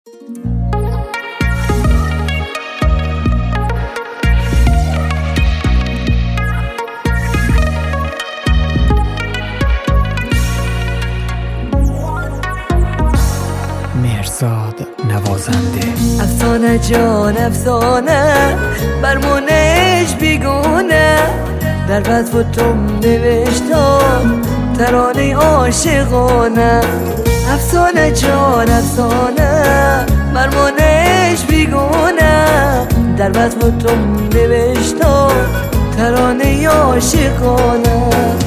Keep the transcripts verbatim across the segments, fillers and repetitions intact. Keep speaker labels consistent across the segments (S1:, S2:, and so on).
S1: مرزاد نوازنده.
S2: افسانه جان افسانه برمونش بیگونه، در وصف تو نوشتم ترانه عاشقانه. افسانه جان افسانه برمونش بیگونه، در وصف تو نوشتم ترانه عاشقانه.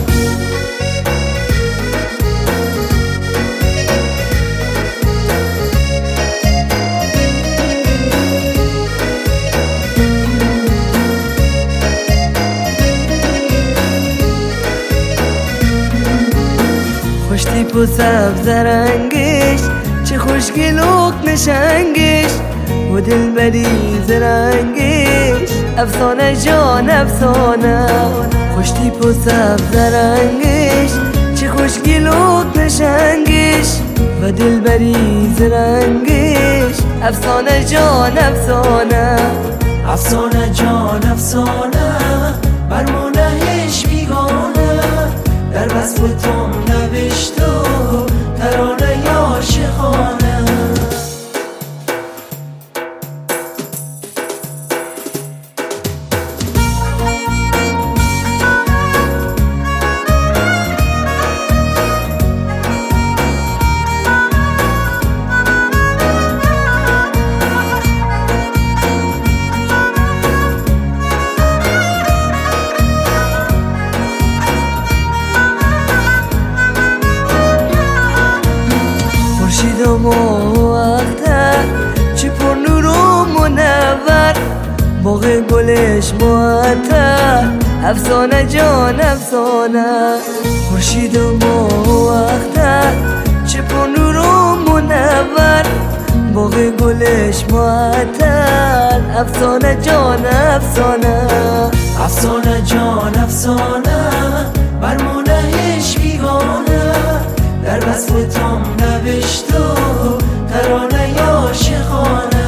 S2: خوشتیپ و سبز رنگش، چه خوشگل و نشنگش و دل بریز رنگش. افسانه جان افسانه، خوشتیپ و سبز رنگش، چه خوشگل و نشنگش و دل بریز رنگش. افسانه جان افسانه،
S3: افسانه جان افسانه برمونهش بیگانه، در وصف تو نوشته ترانه عاشقانه.
S2: خورشید و ماه اختر، چه پر نور و منور، باغ گلش معطر. افسانه جان افسانه، خورشید و ماه اختر، چه پر نور و منور، باغ گلش معطر. افسانه جان افسانه،
S3: افسانه جان افسانه برمونهش بیگانه، در وصف تو نوشته ترانه عاشقانه.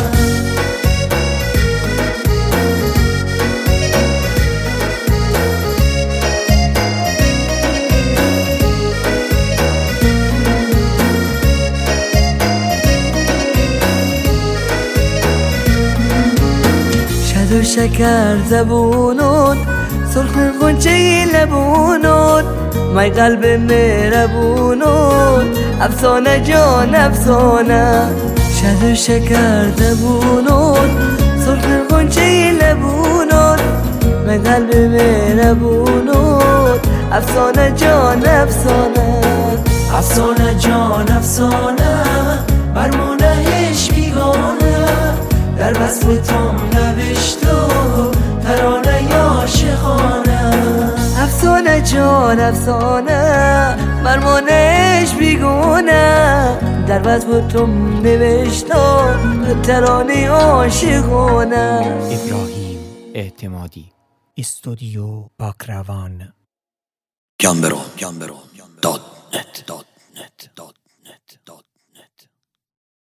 S2: شد و شکر زبونت، سرخ غنچه لبونت، مای قلب مهربونت. افسانه جان افسانه، شد و شکر زبونت، سرخ غنچه لبونت، مای قلب مهربونت. افسانه جان افسانه،
S3: افسانه جان افسانه برمونهش بیگانه، در وصف تو نوشته ترانه عاشقانه.
S2: افسانه جان افسانه برمونش بیگونه، در وصف تو نوشتم ترانه عاشقانه.
S1: ابراهیم اعتمادی، استودیو باکروان.
S4: گمبرو دات نت